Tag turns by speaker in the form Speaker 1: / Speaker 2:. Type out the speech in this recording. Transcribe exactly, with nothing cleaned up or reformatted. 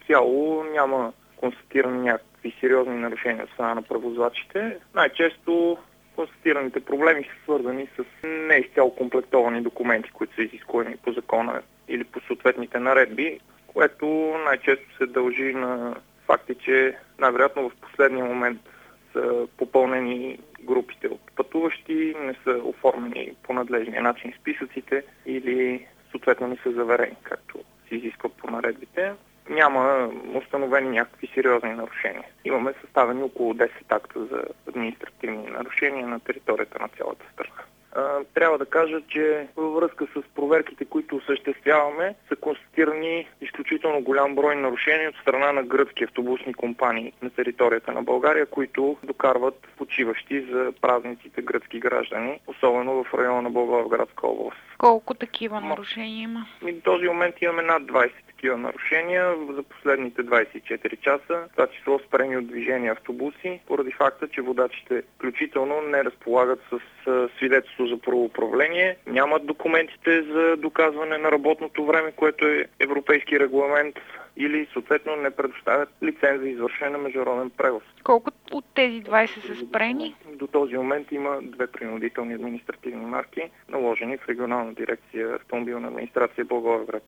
Speaker 1: цяло няма констатирани някакви сериозни нарушения от страна на превозвачите. Най-често констатираните проблеми са свързани с неизцяло комплектовани документи, които са изискуеми по закона или по съответните наредби, което най-често се дължи на факти, че най-вероятно в последния момент са попълнени групите от пътуващи, не са оформени по надлежния начин списъците или съответно не са заверени, както се изисква по наредбите. Няма установени някакви сериозни нарушения. Имаме съставени около десет акта за административни нарушения на територията на цялата страна. Трябва да кажа, че във връзка с проверките, които осъществяваме, са констатирани изключително голям брой нарушения от страна на гръцки автобусни компании на територията на България, които докарват почиващи за празниците гръцки граждани, особено в района на Благоевградска област.
Speaker 2: Колко такива нарушения има?
Speaker 1: И до този момент имаме над двайсет такива нарушения за последните двайсет и четири часа. Това число спрени от движение автобуси, поради факта, че водачите включително не разполагат с свидетелство за правоуправление, нямат документите за доказване на работното време, което е европейски регламент, или съответно не предоставят лиценз за извършване на международен превоз.
Speaker 2: Колко от тези двайсет са спрени?
Speaker 1: До този момент има две принудителни административни марки, наложени в регионална дирекция автомобилна администрация Благоевград.